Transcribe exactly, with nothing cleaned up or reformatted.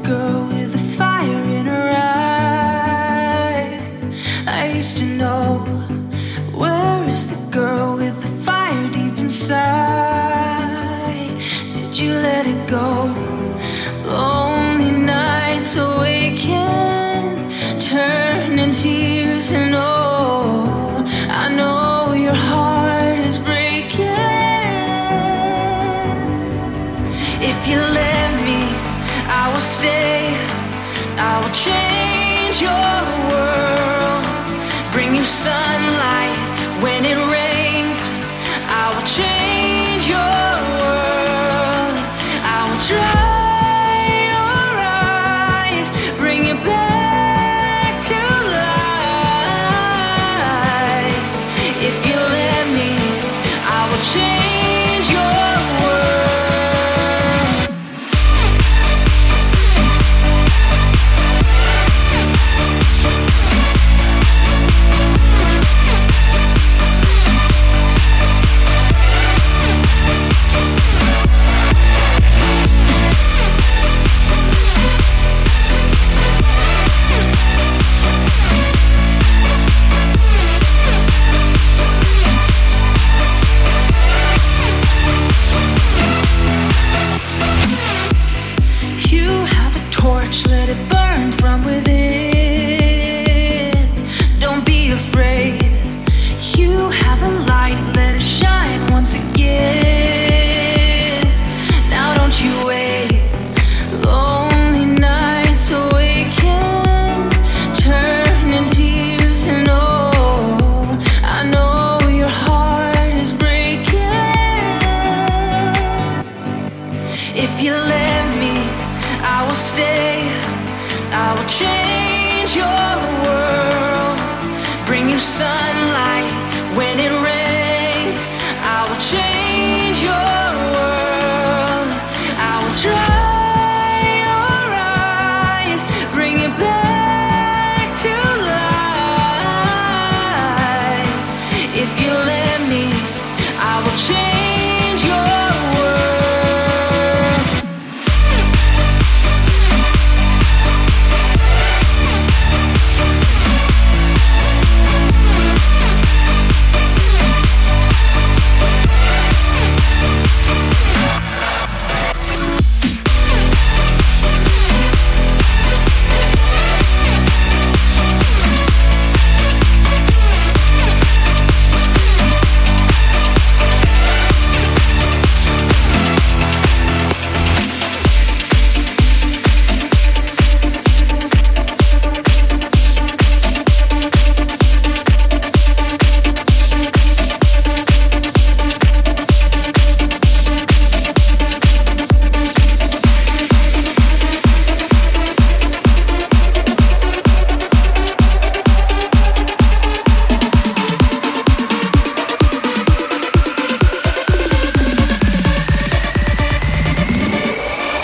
girl with a fire in her eyes. I used to know. Where is the girl with the fire deep inside? Did you let it go? Lonely nights awaken, turn in tears, and oh, I know your heart is breaking. If you let me, I will stay. I will change your world, bring you sunlight when it rains. I will change your world. I will dry your eyes, bring you back to life. If you let me, I will change your let it burn from within. Don't be afraid. You have a light, let it shine once again. Now don't you wait. Lonely nights awaken, turn in tears, and oh, I know your heart is breaking. If you let me, I will stay. I will change your world, bring you sunlight when it rains. I will change your